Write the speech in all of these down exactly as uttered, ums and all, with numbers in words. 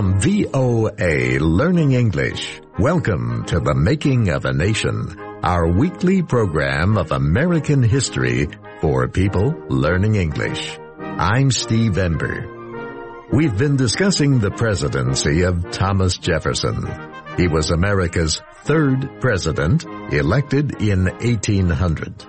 From V O A Learning English, welcome to The Making of a Nation, our weekly program of American history for people learning English. I'm Steve Ember. We've been discussing the presidency of Thomas Jefferson. He was America's third president, elected in eighteen hundred.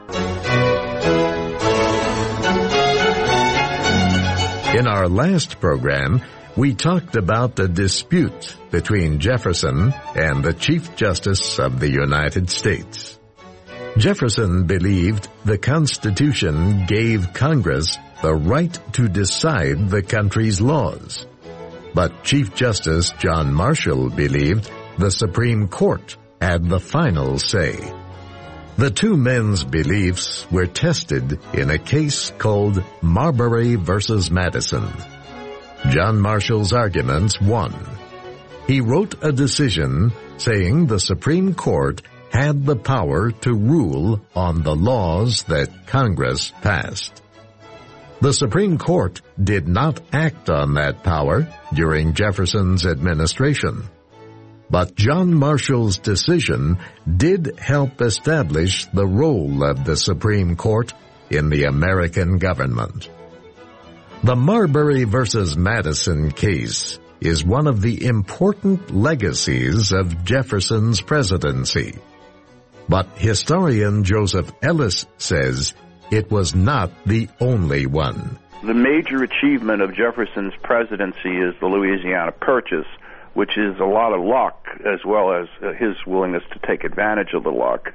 In our last program, we talked about the dispute between Jefferson and the Chief Justice of the United States. Jefferson believed the Constitution gave Congress the right to decide the country's laws. But Chief Justice John Marshall believed the Supreme Court had the final say. The two men's beliefs were tested in a case called Marbury versus Madison. John Marshall's arguments won. He wrote a decision saying the Supreme Court had the power to rule on the laws that Congress passed. The Supreme Court did not act on that power during Jefferson's administration. But John Marshall's decision did help establish the role of the Supreme Court in the American government. The Marbury versus Madison case is one of the important legacies of Jefferson's presidency. But historian Joseph Ellis says it was not the only one. The major achievement of Jefferson's presidency is the Louisiana Purchase, which is a lot of luck as well as his willingness to take advantage of the luck.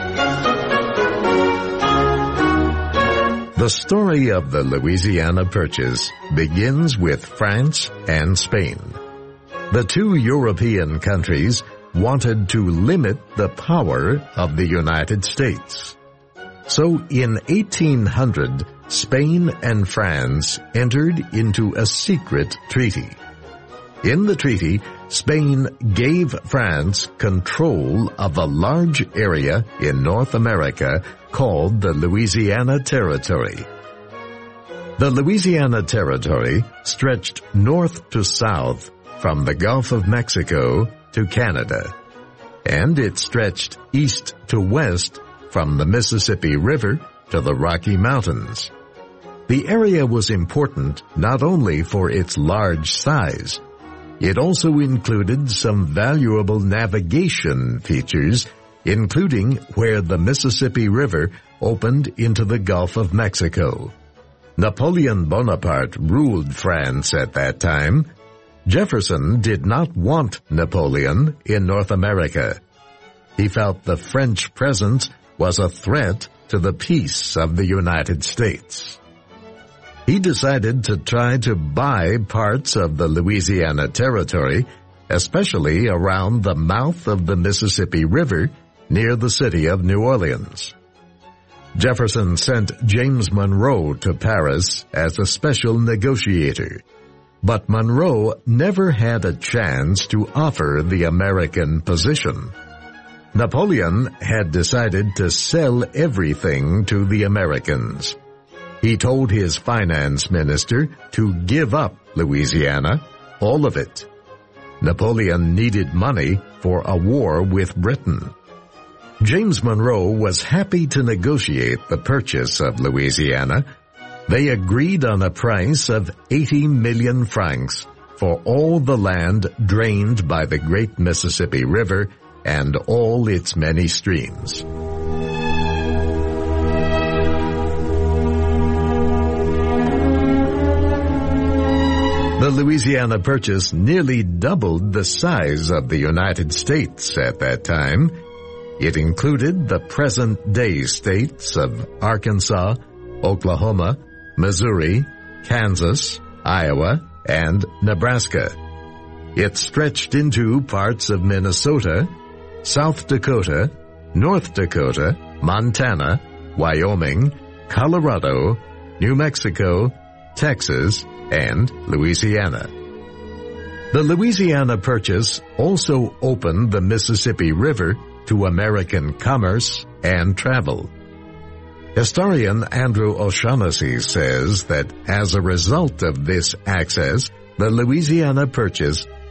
The story of the Louisiana Purchase begins with France and Spain. The two European countries wanted to limit the power of the United States. So in eighteen hundred, Spain and France entered into a secret treaty. In the treaty, Spain gave France control of a large area in North America called the Louisiana Territory. The Louisiana Territory stretched north to south from the Gulf of Mexico to Canada, and it stretched east to west from the Mississippi River to the Rocky Mountains. The area was important not only for its large size, it also included some valuable navigation features, including where the Mississippi River opened into the Gulf of Mexico. Napoleon Bonaparte ruled France at that time. Jefferson did not want Napoleon in North America. He felt the French presence was a threat to the peace of the United States. He decided to try to buy parts of the Louisiana Territory, especially around the mouth of the Mississippi River near the city of New Orleans. Jefferson sent James Monroe to Paris as a special negotiator, but Monroe never had a chance to offer the American position. Napoleon had decided to sell everything to the Americans. He told his finance minister to give up Louisiana, all of it. Napoleon needed money for a war with Britain. James Monroe was happy to negotiate the purchase of Louisiana. They agreed on a price of eighty million francs for all the land drained by the great Mississippi River and all its many streams. The Louisiana Purchase nearly doubled the size of the United States at that time. It included the present-day states of Arkansas, Oklahoma, Missouri, Kansas, Iowa, and Nebraska. It stretched into parts of Minnesota, South Dakota, North Dakota, Montana, Wyoming, Colorado, New Mexico, Texas, and Louisiana. The Louisiana Purchase also opened the Mississippi River to American commerce and travel. Historian Andrew O'Shaughnessy says that as a result of this access, the Louisiana Purchase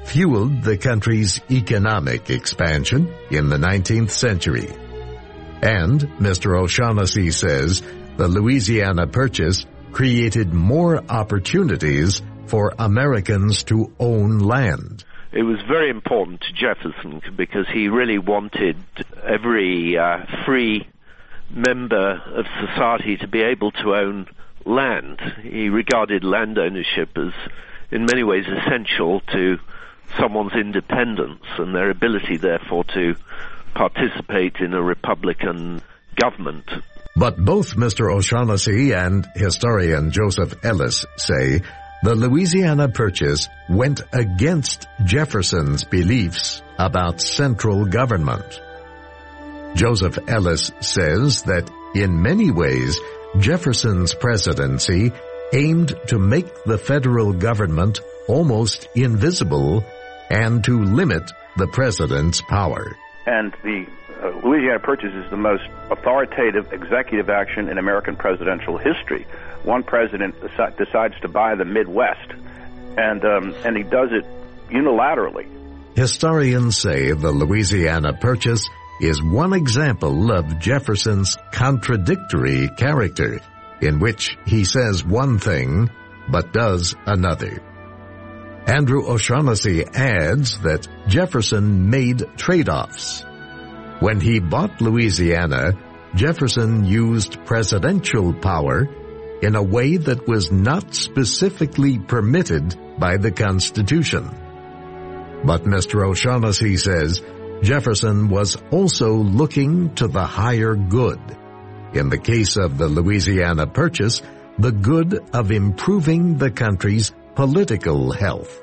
fueled the country's economic expansion in the nineteenth century. And Mister O'Shaughnessy says the Louisiana Purchase created more opportunities for Americans to own land. It was very important to Jefferson because he really wanted every uh, free member of society to be able to own land. He regarded land ownership as, in many ways, essential to someone's independence and their ability, therefore, to participate in a republican government. But both Mister O'Shaughnessy and historian Joseph Ellis say the Louisiana Purchase went against Jefferson's beliefs about central government. Joseph Ellis says that in many ways, Jefferson's presidency aimed to make the federal government almost invisible and to limit the president's power. And the uh, Louisiana Purchase is the most authoritative executive action in American presidential history. One president deci- decides to buy the Midwest, and um, and he does it unilaterally. Historians say the Louisiana Purchase is one example of Jefferson's contradictory character, in which he says one thing but does another. Andrew O'Shaughnessy adds that Jefferson made trade-offs. When he bought Louisiana, Jefferson used presidential power in a way that was not specifically permitted by the Constitution. But Mister O'Shaughnessy says Jefferson was also looking to the higher good. In the case of the Louisiana Purchase, the good of improving the country's political health.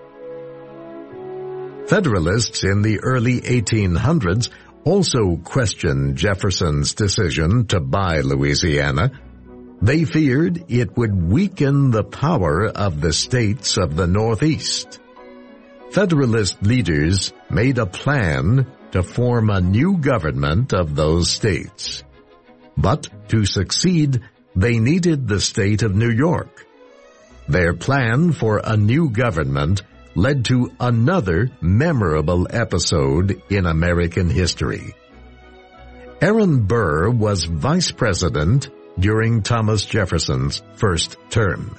Federalists in the early eighteen hundreds also questioned Jefferson's decision to buy Louisiana. They feared it would weaken the power of the states of the Northeast. Federalist leaders made a plan to form a new government of those states. But to succeed, they needed the state of New York. Their plan for a new government led to another memorable episode in American history. Aaron Burr was vice president during Thomas Jefferson's first term.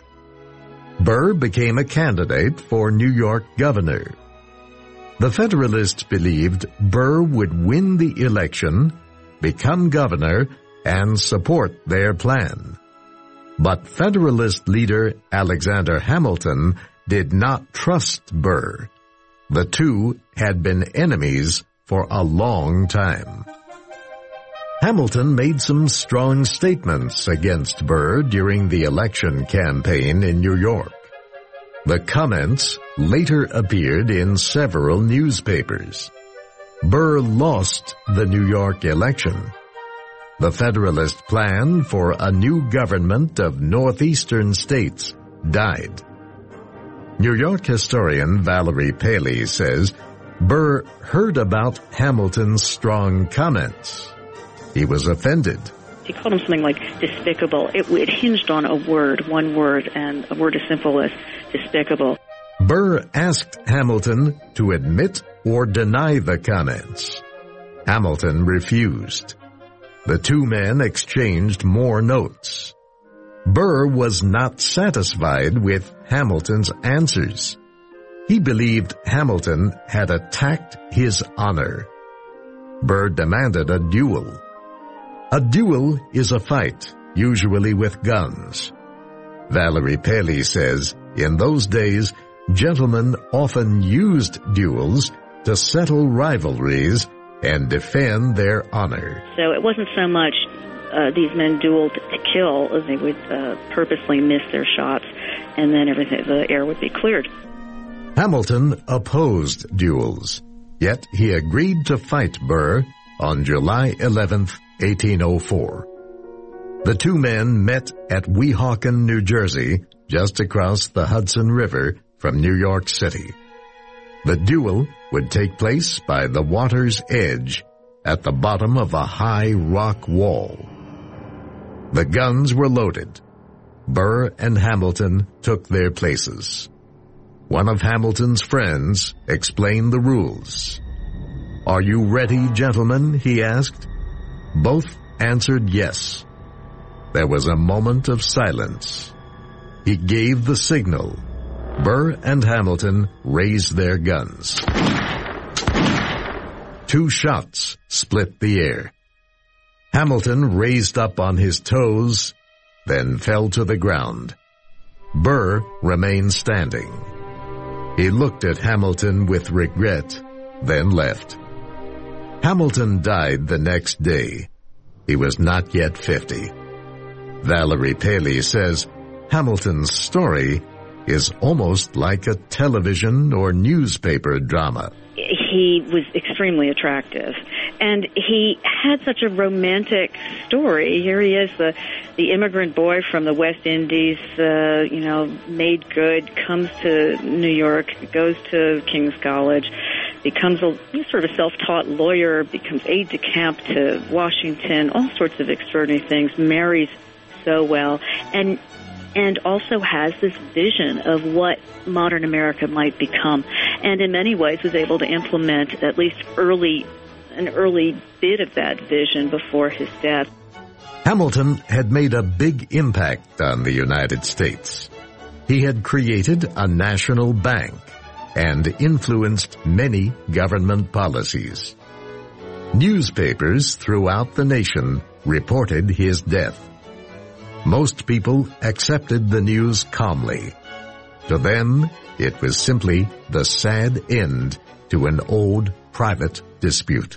Burr became a candidate for New York governor. The Federalists believed Burr would win the election, become governor, and support their plan. But Federalist leader Alexander Hamilton did not trust Burr. The two had been enemies for a long time. Hamilton made some strong statements against Burr during the election campaign in New York. The comments later appeared in several newspapers. Burr lost the New York election. The Federalist plan for a new government of northeastern states died. New York historian Valerie Paley says Burr heard about Hamilton's strong comments. He was offended. He called him something like despicable. It, it hinged on a word, one word, and a word as simple as despicable. Burr asked Hamilton to admit or deny the comments. Hamilton refused. The two men exchanged more notes. Burr was not satisfied with Hamilton's answers. He believed Hamilton had attacked his honor. Burr demanded a duel. A duel is a fight, usually with guns. Valerie Paley says, in those days, gentlemen often used duels to settle rivalries and defend their honor. So it wasn't so much uh, these men dueled to kill as they would uh, purposely miss their shots, and then everything, the air would be cleared. Hamilton opposed duels, yet he agreed to fight Burr on July eleventh, eighteen oh four. The two men met at Weehawken, New Jersey, just across the Hudson River from New York City. The duel would take place by the water's edge at the bottom of a high rock wall. The guns were loaded. Burr and Hamilton took their places. One of Hamilton's friends explained the rules. "Are you ready, gentlemen?" he asked. Both answered yes. There was a moment of silence. He gave the signal. Burr and Hamilton raised their guns. Two shots split the air. Hamilton raised up on his toes, then fell to the ground. Burr remained standing. He looked at Hamilton with regret, then left. Hamilton died the next day. He was not yet fifty. Valerie Paley says Hamilton's story is almost like a television or newspaper drama. He was extremely attractive, and he had such a romantic story. Here he is, the the immigrant boy from the West Indies, uh, you know, made good, comes to New York, goes to King's College, becomes a sort of self-taught lawyer, becomes aide-de-camp to Washington, all sorts of extraordinary things, marries so well, and and also has this vision of what modern America might become, and in many ways was able to implement at least early, an early bit of that vision before his death. Hamilton had made a big impact on the United States. He had created a national bank and influenced many government policies. Newspapers throughout the nation reported his death. Most people accepted the news calmly. To them, it was simply the sad end to an old private dispute.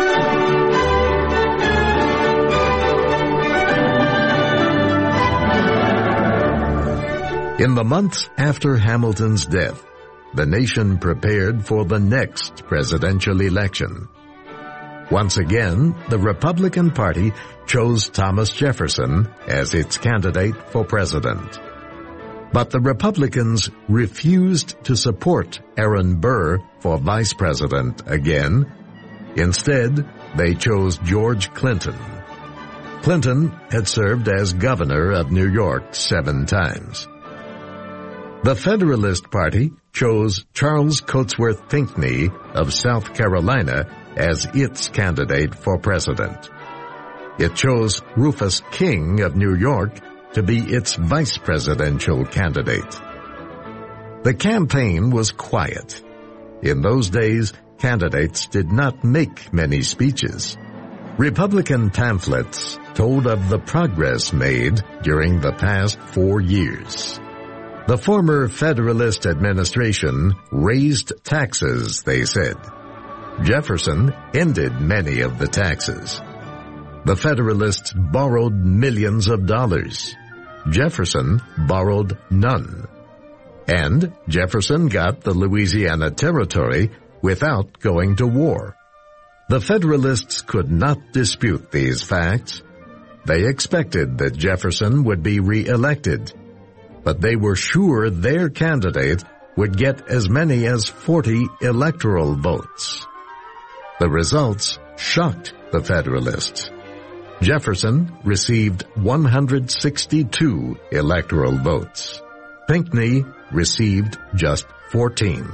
In the months after Hamilton's death, the nation prepared for the next presidential election. Once again, the Republican Party chose Thomas Jefferson as its candidate for president. But the Republicans refused to support Aaron Burr for vice president again. Instead, they chose George Clinton. Clinton had served as governor of New York seven times. The Federalist Party chose Charles Cotesworth Pinckney of South Carolina as its candidate for president. It chose Rufus King of New York to be its vice presidential candidate. The campaign was quiet. In those days, candidates did not make many speeches. Republican pamphlets told of the progress made during the past four years. The former Federalist administration raised taxes, they said. Jefferson ended many of the taxes. The Federalists borrowed millions of dollars. Jefferson borrowed none. And Jefferson got the Louisiana Territory without going to war. The Federalists could not dispute these facts. They expected that Jefferson would be re-elected, but they were sure their candidate would get as many as forty electoral votes. The results shocked the Federalists. Jefferson received one hundred sixty-two electoral votes. Pinckney received just fourteen.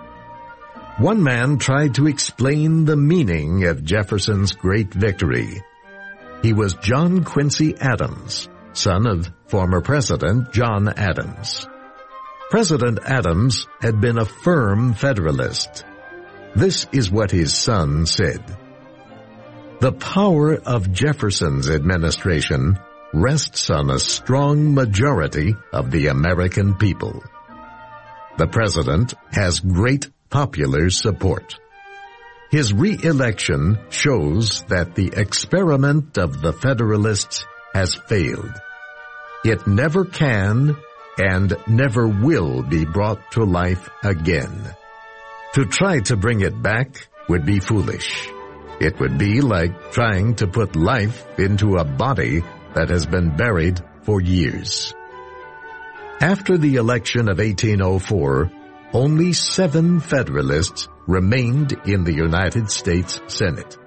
One man tried to explain the meaning of Jefferson's great victory. He was John Quincy Adams, son of former President John Adams. President Adams had been a firm Federalist. This is what his son said. The power of Jefferson's administration rests on a strong majority of the American people. The president has great popular support. His re-election shows that the experiment of the Federalists has failed. It never can and never will be brought to life again. To try to bring it back would be foolish. It would be like trying to put life into a body that has been buried for years. After the election of eighteen oh four, only seven Federalists remained in the United States Senate.